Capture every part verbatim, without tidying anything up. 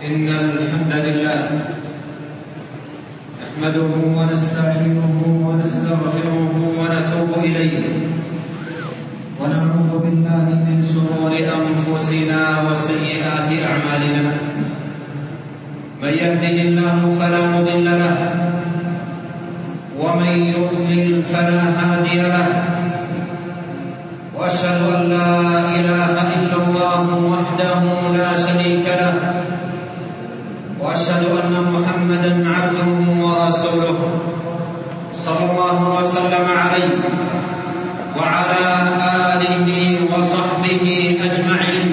إن الحمد لله نحمده ونستعينه ونستغفره ونتوب إليه ونعوذ بالله من شرور أنفسنا وسيئات أعمالنا. من يهده الله فلا مضل له ومن يضلل فلا هادي له، وأشهد أن لا إله إلا الله وحده لا شريك له، وأشهد أن محمدًا عبده ورسوله صلى الله وسلم عليه وعلى آله وصحبه أجمعين.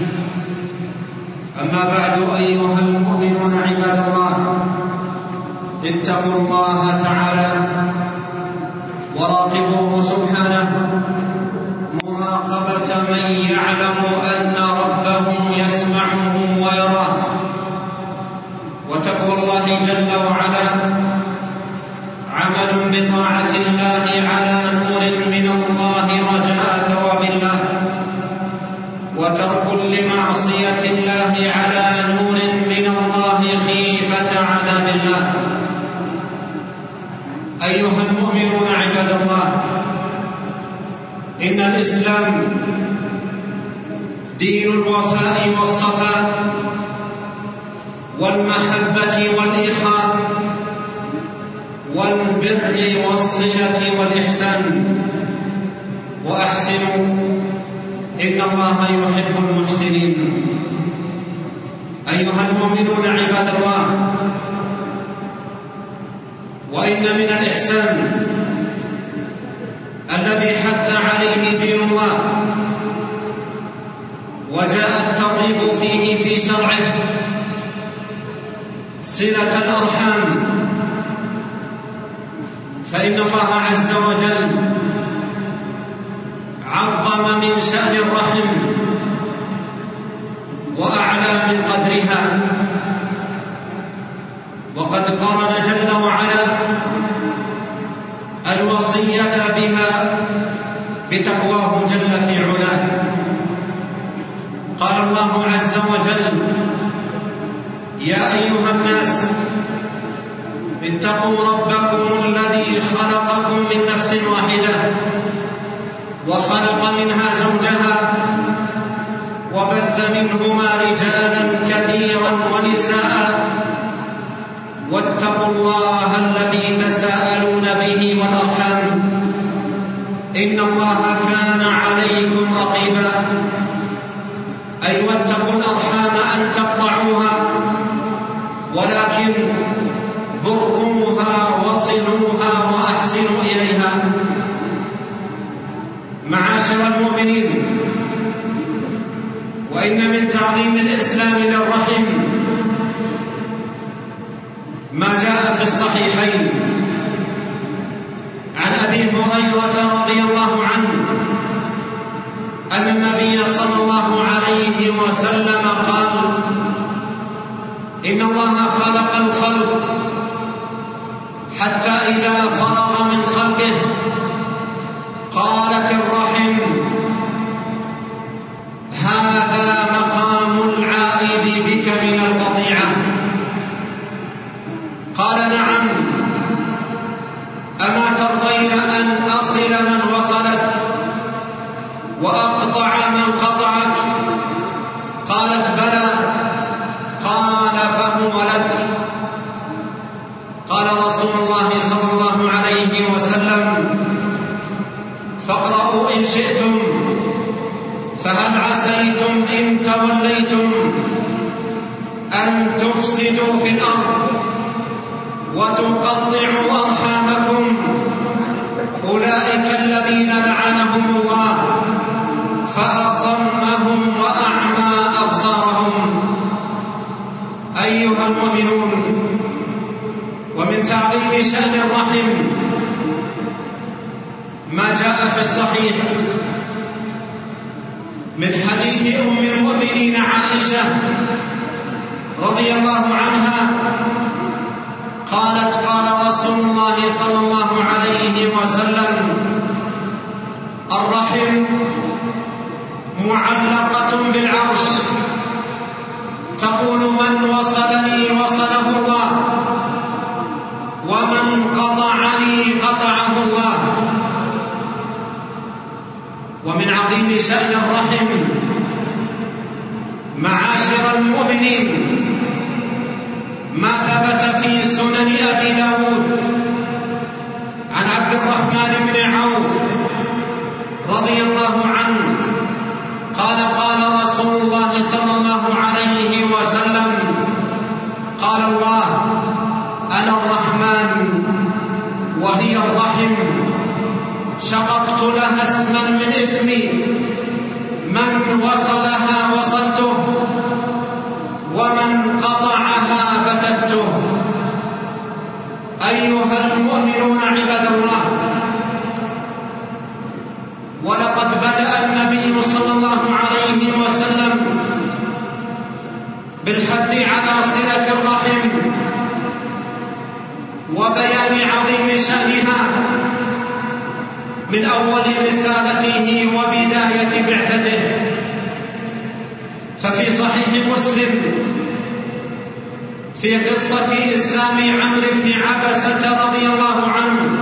أما بعد، أيها المؤمنون عباد الله، اتقوا الله تعالى وراقبوه سبحانه مراقبة من يعلم أن ربه يسمعه ويراه. وتقوى الله جل وعلا عمل بطاعة الله على نور من الله رجاء ثواب الله، وترك لمعصية الله على نور من الله خيفة عذاب الله. أيها المؤمنون عباد الله، إن الإسلام دين الوفاء والصفاء والمحبة والإخاء والبر والصلة والإحسان. وأحسنوا إن الله يحب المحسنين. أيها المؤمنون عباد الله، وإن من الإحسان الذي حث عليه دين الله وجاء الترغيب فيه في شرعه صلة الأرحام. فإن الله عز وجل عظم من شأن الرحم وأعلى من قدرها، وقد قرن جل وعلا الوصية بها بتقواه جل في علاه. قال الله عز وجل: يا أيها الناس اتقوا ربكم الذي خلقكم من نفس واحدة وخلق منها زوجها وبث منهما رجالا كثيرا ونساء واتقوا الله الذي تساءلون به والأرحام إن الله كان عليكم رقيبا. أي واتقوا الأرحام أن تقطعوها، ولكن برؤوها وصلوها وأحسنوا إليها. معاشر المؤمنين، وإن من تعظيم الإسلام للرحم ما جاء في الصحيحين عن أبي هريرة رضي الله عنه أن النبي صلى الله عليه وسلم قال: إن الله خلق الخلق حتى إذا فرغ من خلقه قالت الرحم: هذا مقام العائد بك من القطيعة. قال: نعم. أما ترضين أن أصل من وصلك وأقطع من قطعك؟ قالت: بلى. قال: فهو لك. قال رسول الله صلى الله عليه وسلم: فاقرأوا إن شئتم، فهل عسيتم إن توليتم أن تفسدوا في الأرض وتقطعوا أرحامكم؟ أولئك الذين لعنهم الله فأصمهم وأعمى أبصارهم. أيها المؤمنون، ومن تعظيم شأن الرحم ما جاء في الصحيح من حديث أم المؤمنين عائشة رضي الله عنها قالت: قال رسول الله صلى الله عليه وسلم: الرحم معلقة بالعرش تقول من وصلني وصله الله، ومن قطعني قطعه الله. ومن عظيم شأن الرحم معاشر المؤمنين ما ثبت في سنن أبي داود عن عبد الرحمن بن عوف رضي الله عنه قال قال رسول الله صلى الله عليه وسلم قال الله أنا الرحمن وهي الرحم، شققت لها اسما من اسمي، من وصلها وصلته، ومن قطعها بتته. أيها المؤمنون عباد الله، ولقد بدأ النبي صلى الله عليه وسلم بالحث على صلة الرحم وبيان عظيم شأنها من أول رسالته وبداية بعثته. ففي صحيح مسلم في قصة إسلام عمرو بن عبسة رضي الله عنه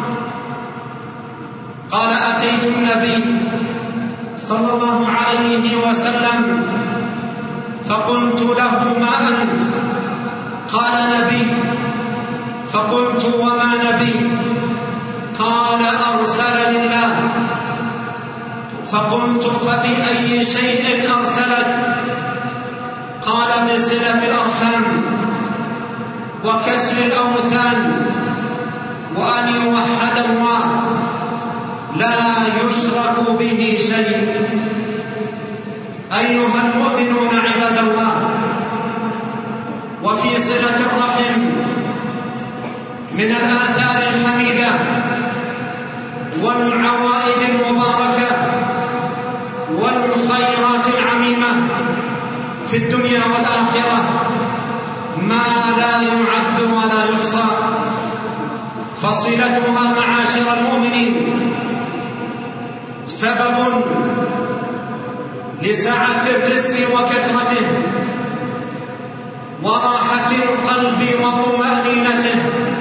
قال أتيت النبي صلى الله عليه وسلم فقلت له ما أنت؟ قال نبي. فقلت وما نبي؟ قال أرسلني الله. فقلت فبأي شيء أرسلك؟ قال بصلة الأرحام وكسر الأوثان وأن يوحد الله لا يشرك به شيء. أيها المؤمنون عباد الله، وفي صلة الرحم من الآثار الحميدة والعوائد المباركة والخيرات العميمة في الدنيا والآخرة ما لا يعد ولا يحصى. فصلتها معاشر المؤمنين سبب لسعة الرزق وكثرته وراحة القلب وطمأنينته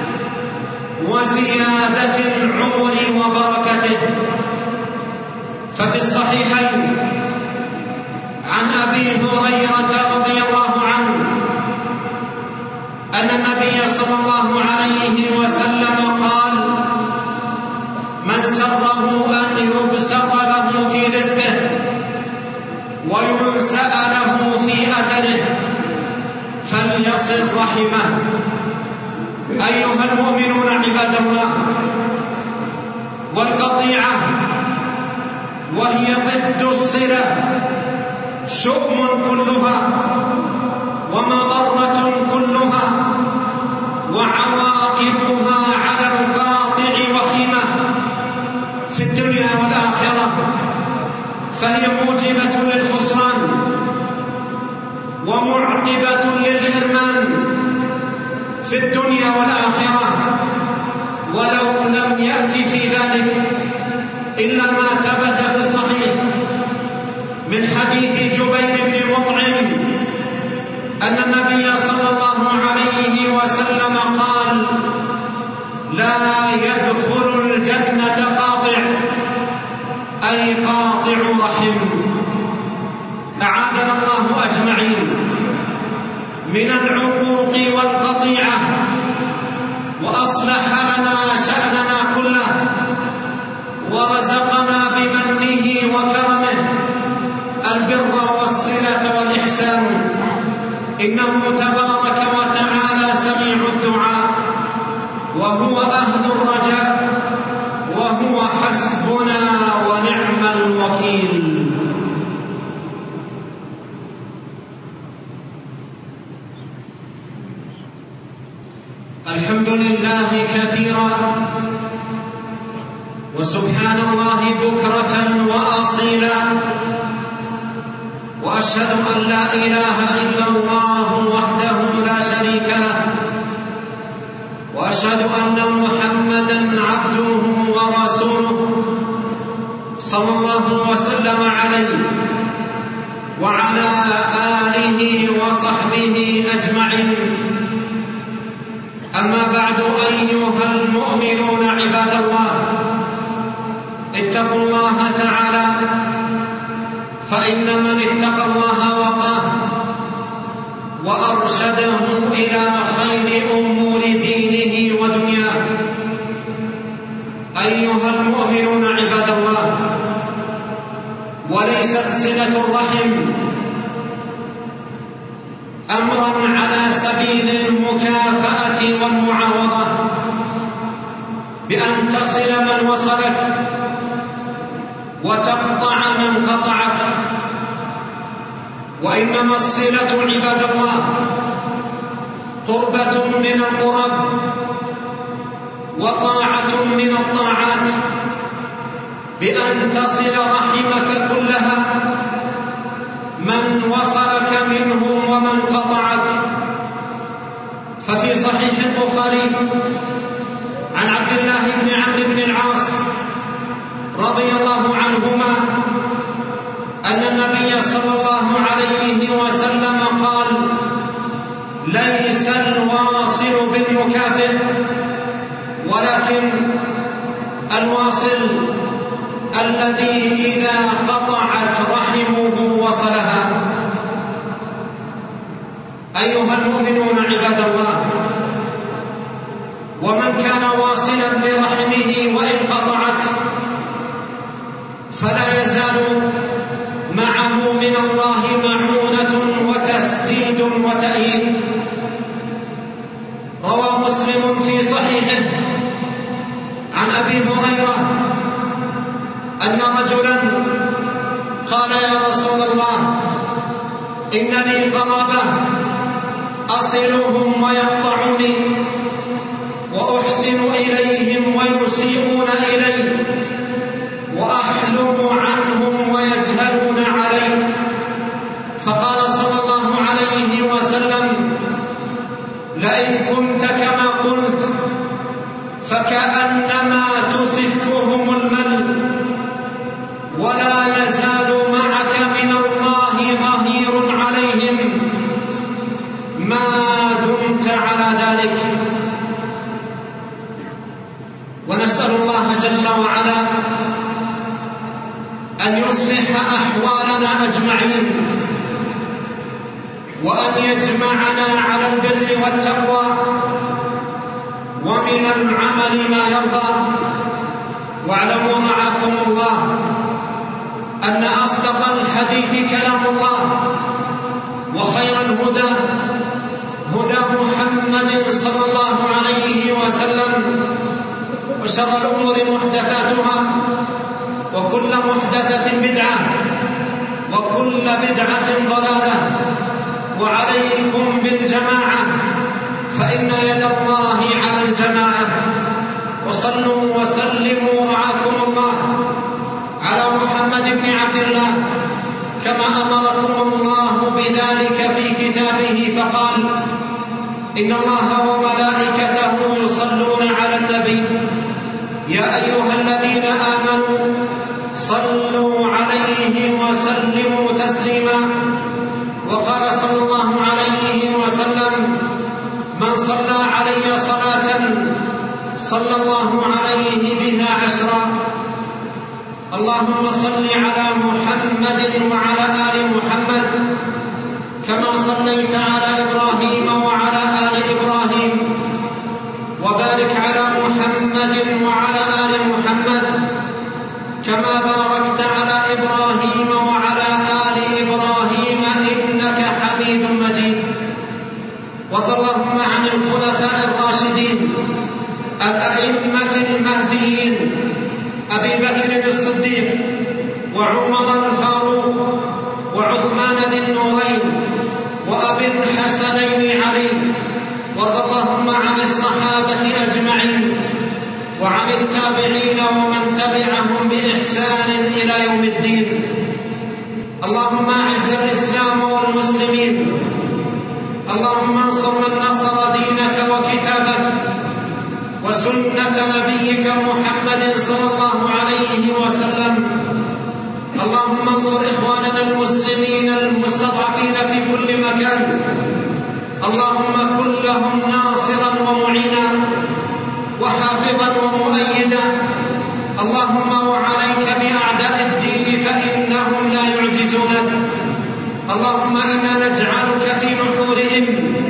وزيادة العمر وبركته. ففي الصحيحين عن أبي هريرة رضي الله عنه أن النبي صلى الله عليه وسلم قال من سره أن يبسط له في رزقه وينسأ له في أثره فليصل رحمه. أيها المؤمنون عباد الله، والقطيعة وهي ضد الصلة شؤم كلها ومضرة كلها وعواقبها على القاطع وخيمة في الدنيا والآخرة، فهي موجبة للخسران ومعقبة للحرمان في الدنيا والآخرة، ولو لم يأتي في ذلك إلا ما ثبت في الصحيح من حديث جبير بن مطعم أن النبي صلى الله عليه وسلم قال لا يدخل الجنة قاطع، أي قاطع رحم. أعاذنا الله أجمعين من العقوق والقطيعة، وأصلح لنا شأننا كله، ورزقنا بمنه وكرمه البر والصلة والإحسان، إنه تبارك وتعالى سميع الدعاء وهو أهل الرجاء وهو حسبنا ونعم الوكيل. الحمد لله كثيرا وسبحان الله بكرة وأصيلا، وأشهد أن لا إله إلا الله وحده لا شريك له، وأشهد أن محمدًا عبده ورسوله صلى الله وسلم عليه وعلى وعلى آله وصحبه أجمعين. أما بعد، أيها المؤمنون عباد الله، اتقوا الله تعالى، فإن من اتقى الله وقاه وأرشده إلى خير أمور دينه ودنياه. أيها المؤمنون عباد الله، وليست صلة الرحم أمرا على سبيل المكافأة والمعاوضة بأن تصل من وصلك وتقطع من قطعك، وإنما الصلة عباد الله قربة من القرب وطاعة من الطاعات، بأن تصل رحمك كلها، من وصلك منهم ومن قطعك. ففي صحيح البخاري عن عبد الله بن عمرو بن العاص رضي الله عنهما أن النبي صلى الله عليه وسلم قال: ليس الواصل بالمكافئ، ولكن الواصل الذي إذا قطعت رحمه وصلها. أيها المؤمنون عباد الله، ومن كان واصلا لرحمه وإن قطعت فلا يزال معه من الله معونة وتسديد وتأييد. روى مسلم في صحيحه عن أبي هريرة أن رجلا قال: يا رسول الله، إن لي قرابة أصلهم ويقطعوني، وأحسن إليهم ويسيئون إلي، وأحلم عنهم ويجهلون علي. فقال صلى الله عليه وسلم: لئن كنت كما قلت فكأنما تسفهم المل، ولا يزال معك من الله ظهير عليهم ما دمت على ذلك. ونسأل الله جل وعلا أن يصلح أحوالنا أجمعين، وأن يجمعنا على البر والتقوى ومن العمل ما يرضى. واعلموا رعاكم الله أن أصدق الحديث كلام الله، وخير الهدى هدى محمد صلى الله عليه وسلم، وشر الأمور محدثاتها، وكل محدثة بدعة، وكل بدعة ضلالة. وعليكم بالجماعة، فإن يد الله على الجماعة. وصلوا وسلموا رعاكم الله على محمد بن عبد الله كما أمركم الله بذلك في كتابه، فقال: إن الله وملائكته يصلون على النبي، يا أيها الذين آمنوا صلوا عليه وسلموا تسليما. وقال صلى الله عليه وسلم: من صلى علي صلاة صلى الله عليه بها عشرا. اللهم صل على محمد وعلى آل محمد كما صليت على إبراهيم وعلى آل إبراهيم، وبارك على محمد وعلى آل محمد كما باركت على إبراهيم وعلى آل إبراهيم إنك حميد مجيد. وارض اللهم عن الخلفاء الراشدين الأئمة المهديين، أبي بكر الصديق، وعمر الفاروق، وعثمان ذي النورين، وأبي الحسنين علي. وارض اللهم عن الصحابة أجمعين، وعن التابعين ومن تبعهم بإحسان إلى يوم الدين. اللهم أعز الإسلام والمسلمين، اللهم انصر من نصر دينك وكتابك وسنة نبيك محمد صلى الله عليه وسلم. اللهم انصر إخواننا المسلمين المستضعفين في كل مكان، اللهم كن لهم ناصرا ومعينا وحافظا ومؤيدا. اللهم وعليك بأعداء الدين فإنهم لا يعجزونك. اللهم إنا نجعلك في نحورهم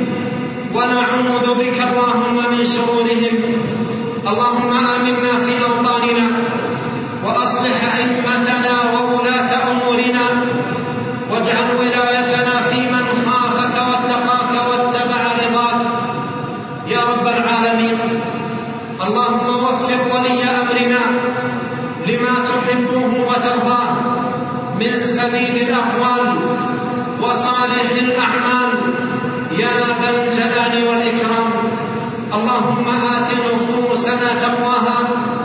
ونعوذ بك اللهم من شرورهم. اللهم آمنا في أوطاننا وأصلح أئمتنا وولاة أمورنا، واجعل ولايتنا في من خافك واتقاك واتبع رضاك يا رب العالمين. اللهم وفق ولي أمرنا لما تحبه وترضاه من سديد الأقوال وصالح الأعمال يا ذا الجلال والإكرام. اللهم آت نفوسنا تقواها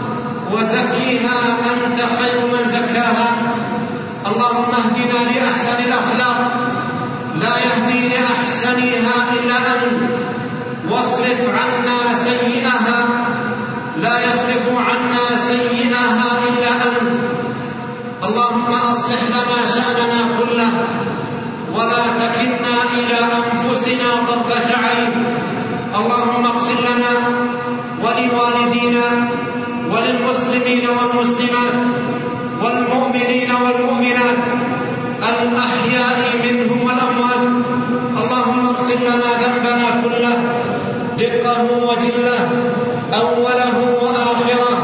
وزكيها أنت خير من زكاها. اللهم اهدنا لأحسن الأخلاق لا يهدي لأحسنها إلا أنت، واصرف عنا سيئها لا يصرف عنا سيئها إلا أنت. اللهم أصلح لنا شأننا كله ولا تكلنا إلى أنفسنا طرفة عين. اللهم اغفر لنا ولوالدينا وللمسلمين والمسلمات والمؤمنين والمؤمنات الأحياء منهم والأموات. اللهم اغفر لنا ذنبنا كله دقه وجله، أوله وآخره،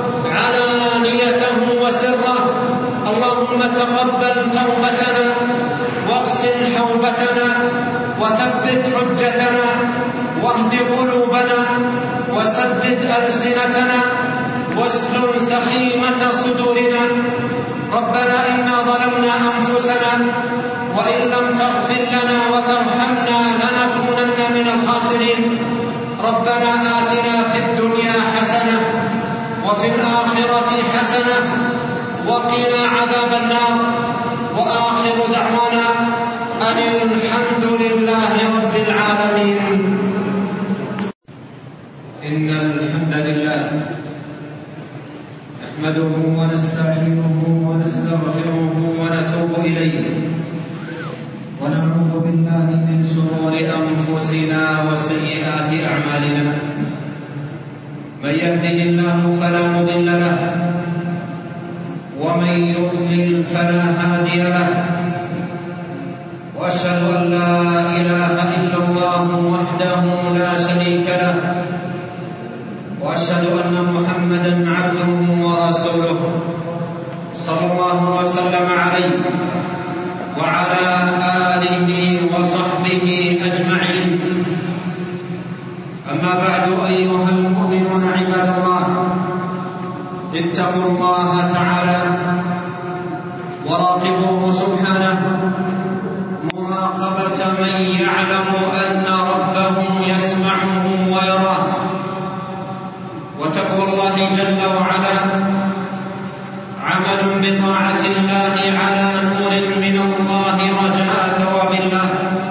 علانيته وسره. اللهم تقبل توبتنا واغسل حوبتنا وثبت حجتنا واهد قلوبنا وسدد ألسنتنا واسلل سخيمة صدورنا. ربنا إنا ظلمنا أنفسنا وإن لم تغفر لنا وترحمنا لنكونن من الخاسرين. ربنا آتنا في الدنيا حسنة وفي الآخرة حسنة وقنا عذاب النار. وآخر دعوانا أن الحمد لله رب العالمين. إن الحمد لله نحمده ونستعينه ونستغفره ونتوب إليه، ونعوذ بالله من شرور أنفسنا وسيئات أعمالنا. من يهده الله فلا مضل له، ومن يضلل فلا هادي له. وأشهد أن لا إله إلا الله وحده لا شريك له، وأشهد أن محمدًا عبده ورسوله صلى الله وسلم عليه وعلى آله وصحبه أجمعين. أما بعد، أيها المؤمنون عباد الله، اتقوا الله تعالى وراقبوه سبحانه مراقبة من يعلم أن ربه يسمعه ويراه. وتقوى الله جل وعلا عمل بطاعة الله على نور من الله رجاء ثواب الله،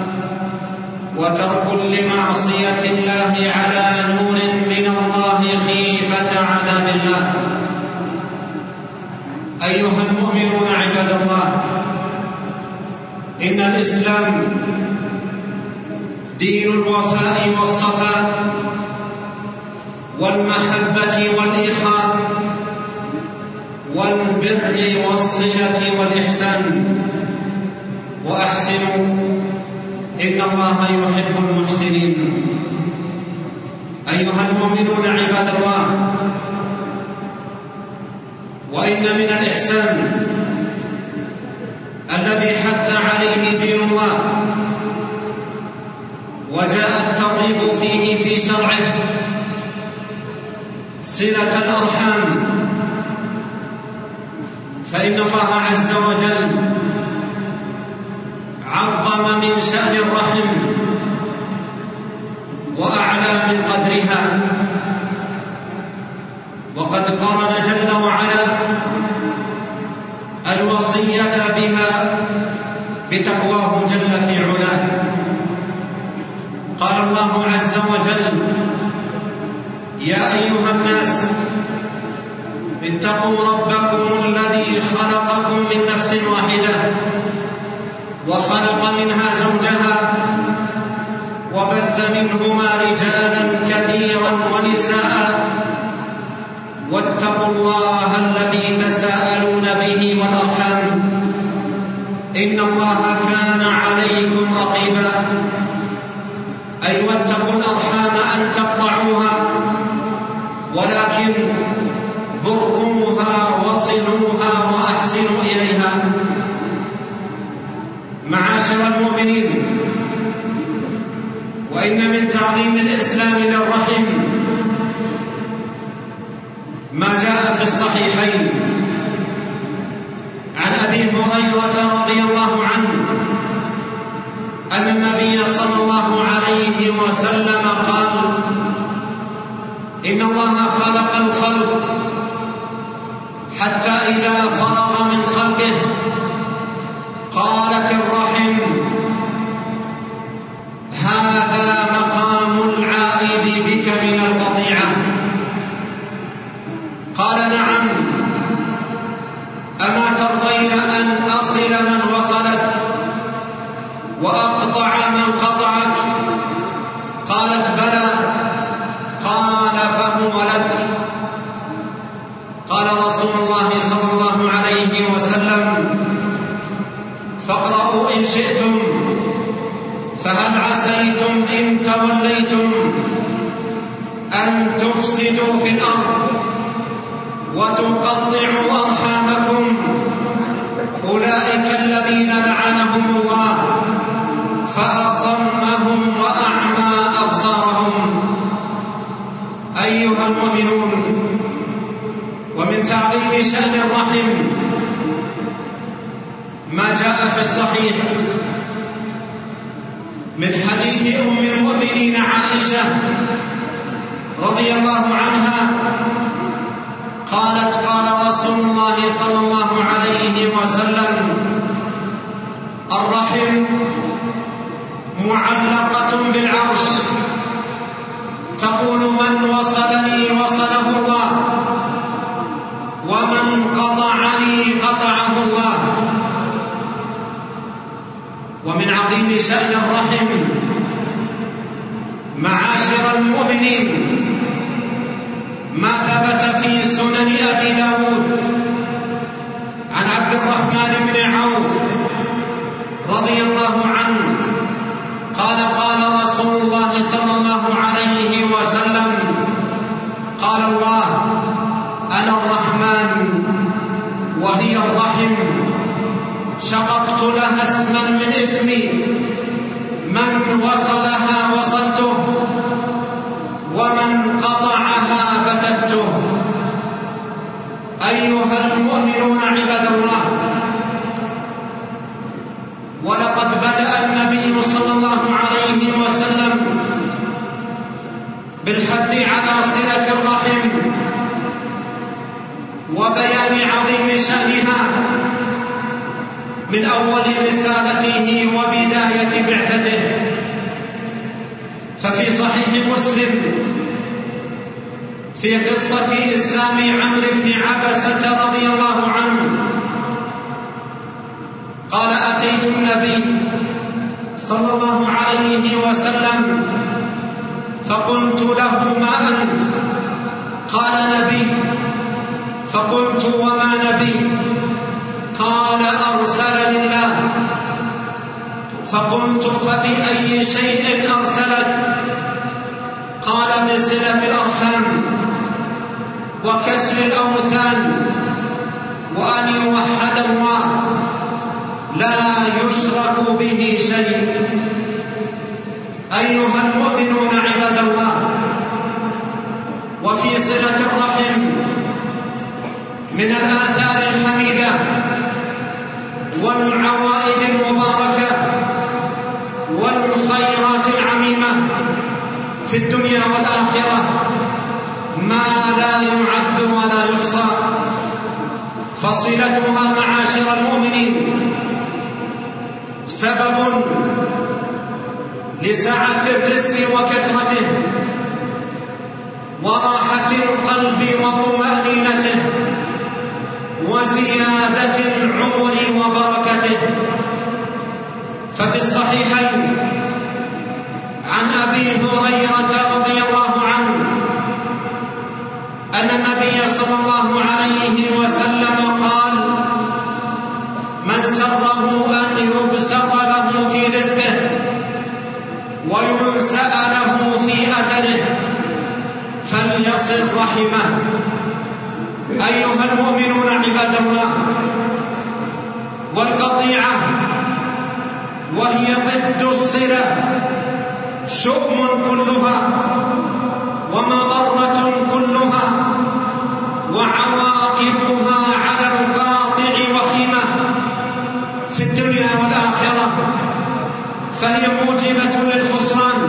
وترك لمعصية الله على نور من الله خيفة عذاب الله. أيها المؤمنون عباد الله، إن الإسلام دين الوفاء والصفاء والمحبة والإخاء والبر والصلة والإحسان. وأحسنوا إن الله يحب المحسنين. أيها المؤمنون عباد الله، وإن من الإحسان الذي حث عليه دين الله وجاء الترغيب فيه في شرعه صلة الأرحام. فإن الله عز وجل عظم من شأن الرحم وأعلى من قدرها، وقد قرن جل وعلا الوصية بها بتقواه جل في علاه. قال الله عز وجل: يا أيها الناس اتقوا ربكم الذي خلقكم من نفس واحدة وخلق منها زوجها وبث منهما رجالا كثيرا ونساء واتقوا الله الذي تساءلون به والأرحام إن الله كان عليكم رقيبا أي واتقوا الأرحام أن تقطعوها ولكن برروها وصلوها وأحسنوا إليها. معاشر المؤمنين، وإن من تعظيم الإسلام للرحم ما جاء في الصحيحين عن أبي هريرة رضي الله عنه أن النبي صلى الله عليه وسلم قال: إن الله خلق الخلق حتى إذا فرغ من خلقه قالت الرحم: هذا مقام العائد بك من القطيعة. قال: نعم، أما ترضين أن أصل من وصلك وأقطع من قطعك؟ قالت: بلى. قال: فهو لك. قال رسول الله صلى الله عليه وسلم: فاقرأوا إن شئتم، فهل عسيتم إن توليتم أن تفسدوا في الأرض وتقطعوا أرحامكم؟ أولئك الذين لعنهم الله فأصمهم وأعمى أبصارهم. أيها المؤمنون، ومن تعظيم شأن الرحم ما جاء في الصحيح من حديث أم المؤمنين عائشة رضي الله عنها قالت: قال رسول الله صلى الله عليه وسلم: الرحم معلقة بالعرش، تقول: من وصلني وصله الله، ومن قطعني قطعه الله. ومن عظيم شأن الرحم معاشر المؤمنين ما ثبت في سنن أبي داود عن عبد الرحمن بن عوف رضي الله عنه قال: قال رسول الله صلى الله عليه وسلم: قال الله: أنا الرحمن وهي الرحم، شققت لها اسما من اسمي، من وصلها وصلته، ومن قطعها بتته. أيها المؤمنون عباد الله، ولقد بدأ النبي صلى الله عليه وسلم بالحث على صلة الرحم وبيان عظيم شأنها من أول رسالته وبداية بعثته. ففي صحيح مسلم في قصة إسلام عمرو بن عبسة رضي الله عنه قال: أتيت النبي صلى الله عليه وسلم فقلت له: ما أنت؟ قال: نبي. فقلت: وما نبي؟ قال: أرسلني الله. فقلت: فبأي شيء أرسلك؟ قال: بصلة الأرحام وكسر الأوثان وأن يوحد الله لا يشرك به شيء. أيها المؤمنون عباد الله، وفي صلة الرحم من الآثار الحميدة والعوائد المباركة والخيرات العميمة في الدنيا والآخرة ما لا يعد ولا يحصى. فصلتها معاشر المؤمنين سبب لسعة الرزق وكثرته وراحة القلب وطمأنينته وزيادة العمر وبركته. ففي الصحيحين عن أبي هريرة رضي الله عنه أن النبي صلى الله عليه وسلم قال: من سره أن يبسط له في رزقه وينسأ له في أثره فليصل رحمه. أيها المؤمنون عباد الله، والقطيعة وهي ضد الصلة شؤم كلها ومضرة كلها وعواقبها على القاطع وخيمة في الدنيا والآخرة، فهي موجبة للخسران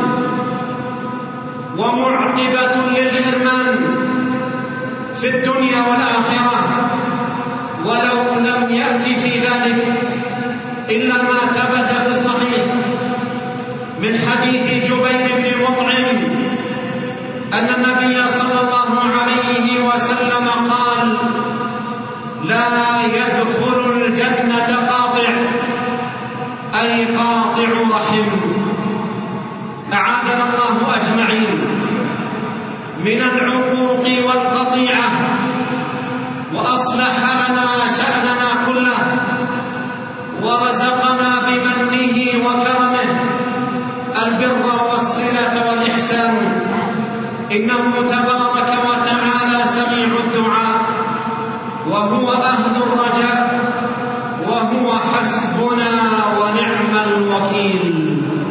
ومعقبة للحرمان في الدنيا والآخرة، ولو لم يأتي في ذلك إلا ما ثبت في الصحيح من حديث جبير بن مطعم أن النبي صلى الله عليه وسلم قال: لا يدخل الجنة قاطع، أي قاطع رحم. أعاذنا الله أجمعين من العقوق والقطيعة، وأصلح لنا شأننا كله، ورزقنا بمنه وكرمه البر والصلة والإحسان، إنه تبارك وتعالى سميع الدعاء، وهو أهل الرجاء، وهو حسبنا ونعم الوكيل.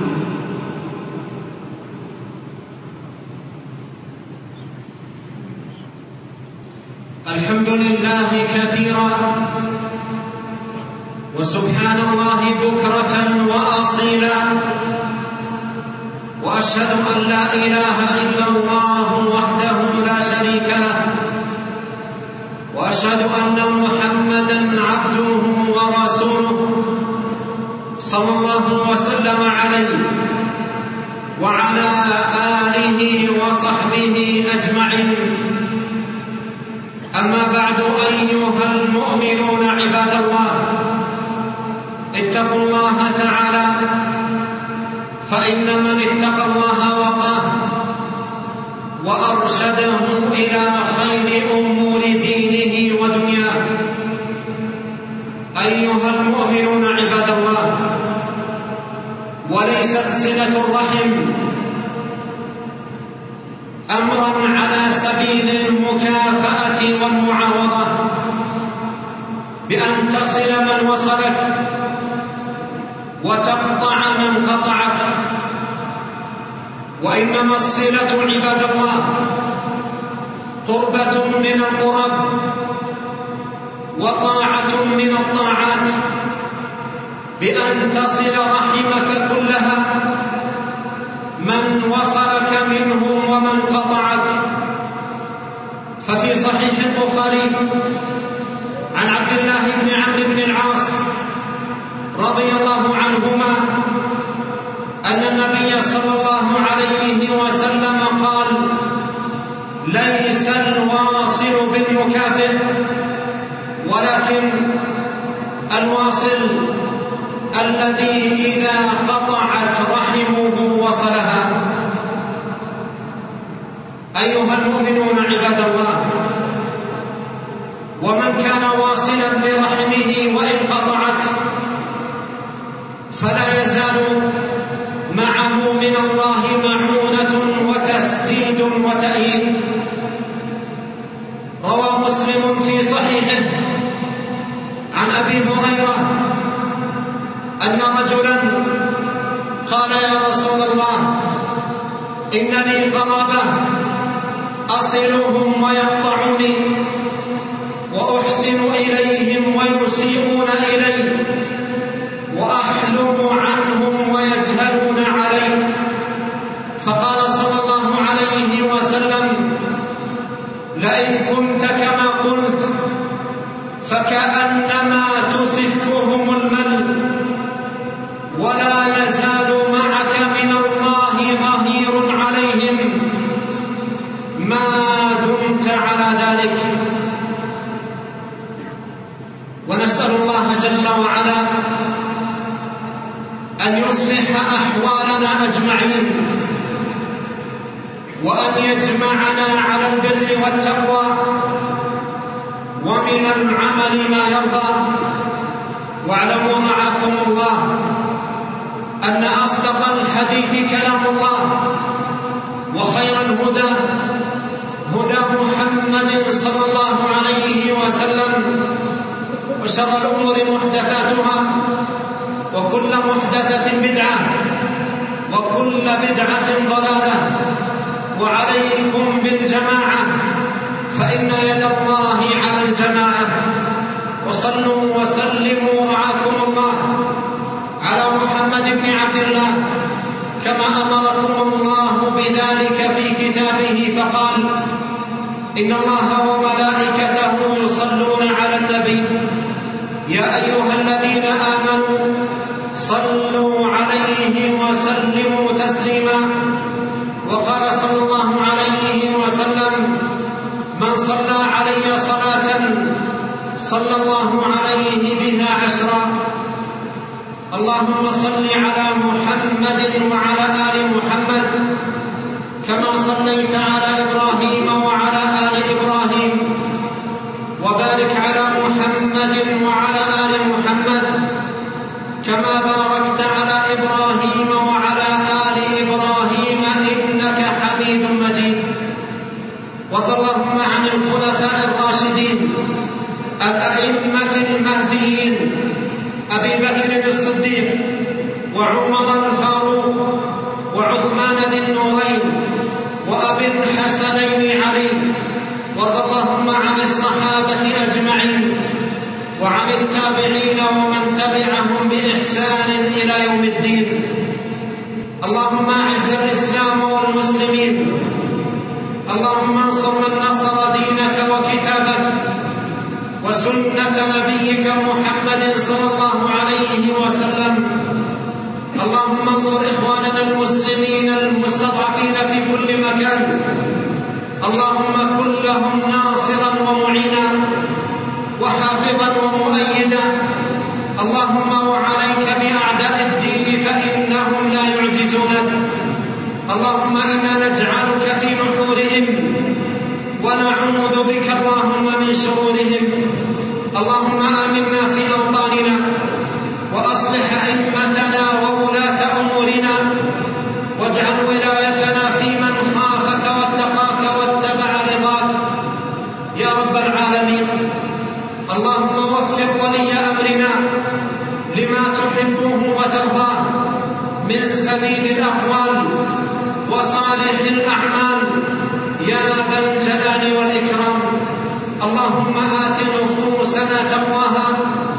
الحمد لله كثيرا، وسبحان الله بكرة وأصيلا، وأشهد أن لا إله إلا الله وحده لا شريك له، وأشهد أن محمدًا عبده ورسوله صلى الله وسلم عليه وعلى آله وصحبه أجمعين. أما بعد، أيها المؤمنون عباد الله، اتقوا الله تعالى، فإن من اتقى الله وقاه وأرشده إلى خير أمور دينه ودنياه. أيها المؤمنون عباد الله، وليست صلة الرحم أمرا على سبيل المكافأة والمعاوضة بأن تصل من وصلك وتقطع من قطعك، وإنما الصلة عباد الله قربة من القرب وطاعة من الطاعات، بأن تصل رحمك كلها، من وصلك منهم ومن قطعك. ففي صحيح البخاري عن عبد الله بن عمرو بن العاص رضي الله عنهما أن النبي صلى الله عليه وسلم قال: ليس الواصل بالمكافئ، ولكن الواصل الذي إذا قطعت رحمه وصلها. أيها المؤمنون عباد الله، ومن كان واصلا لرحمه وإن قطعت فلا يزال معه من الله معونة وتسديد وتأييد. روى مسلم في صحيحه عن أبي هريرة أن رجلا قال: يا رسول الله، إن لي قرابة أصلهم ويقطعوني، وأحسن إليهم ويسيئون إلي، وأحلم عنهم ويجهلون علي. فقال صلى الله عليه وسلم: لئن كنت كما قلت فكأنما تسفهم المل، ولا يزال معك من الله ظهير عليهم ما دمت على ذلك. وأن يجمعنا على البر والتقوى ومن العمل ما يرضى. واعلموا رعاكم الله أن أصدق الحديث كلام الله، وخير الهدى هدى محمد صلى الله عليه وسلم، وشر الأمور محدثاتها، وكل محدثة بدعة، وكل بدعة ضلالة. وعليكم بالجماعة، فإن يد الله على الجماعة. وصلوا وسلموا رعاكم الله على محمد بن عبد الله كما أمركم الله بذلك في كتابه، فقال: إن الله وملائكته يصلون على النبي يا أيها الذين آمنوا صلوا عليه وسلموا تسليما. وقال صلى الله عليه وسلم: من صلى علي صلاة صلى الله عليه بها عشرا. اللهم صل على محمد وعلى آل محمد كما صليت على إبراهيم وعلى آل إبراهيم، وبارك على محمد وعلى آل محمد كما باركت على إبراهيم وعلى آل إبراهيم إنك حميد مجيد. وارض اللهم عن الخلفاء الراشدين الأئمة المهديين أبي بكر الصديق وعمر الفاروق وعثمان ذي النورين وأبي الحسنين علي. وارض اللهم عن الصحابة أجمعين وعن التابعين ومن تبعهم بإحسان إلى يوم الدين. اللهم أعز الإسلام والمسلمين، اللهم انصر من نصر دينك وكتابك وسنة نبيك محمد صلى الله عليه وسلم. اللهم انصر إخواننا المسلمين المستضعفين في كل مكان، اللهم كن لهم ناصرا ومعينا وحافظا ومؤيدا. اللهم وعليك بأعداء الدين فإنهم لا يعجزونك. اللهم إنا نجعلك في نحورهم ونعوذ بك اللهم من شرورهم. اللهم آمنا في أوطاننا وأصلح أئمتنا وولاة أمورنا، واجعل ولايتنا في من خافك واتقاك واتبع رضاك يا رب العالمين. اللهم وفق ولي أمرنا لما تحبه وترضاه من سديد الأقوال وصالح الأعمال يا ذا الجلال والإكرام. اللهم آت نفوسنا تقواها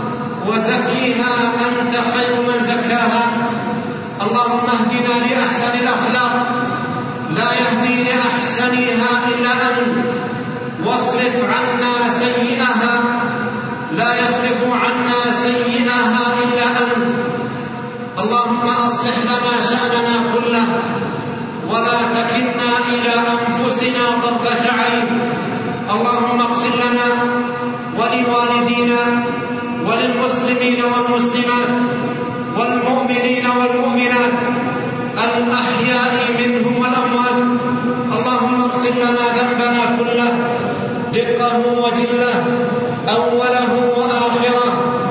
وزكيها أنت خير من زكاها. اللهم اهدنا لأحسن الأخلاق لا يهدي لأحسنها إلا أنت، واصرف عنا سيئها لا يصرف عنا سيئها إلا أنت. اللهم أصلح لنا شأننا كله ولا تكلنا إلى أنفسنا طرفة عين. اللهم اغفر لنا ولوالدينا وللمسلمين والمسلمات والمؤمنين والمؤمنات الأحياء منهم والأموات. اللهم اغفر لنا ذنبنا كله دقه وجله، أوله وآخره،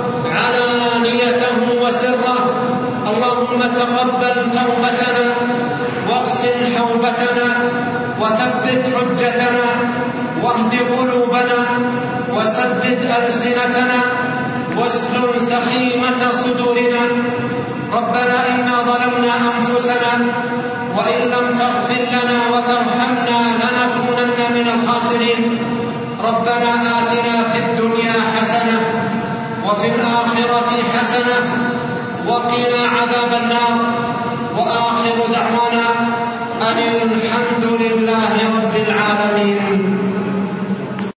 علانيته وسره. اللهم تقبل توبتنا واغسل حوبتنا وثبت حجتنا واهد قلوبنا وسدد ألسنتنا واسلل سخيمة صدورنا. ربنا إنا ظلمنا أنفسنا وإن لم تغفر لنا وترحمنا لنكونن من الخاسرين. ربنا آتنا في الدنيا حسنة وفي الآخرة حسنة وقنا عذاب النار. وآخر دعوانا أن الحمد لله رب العالمين.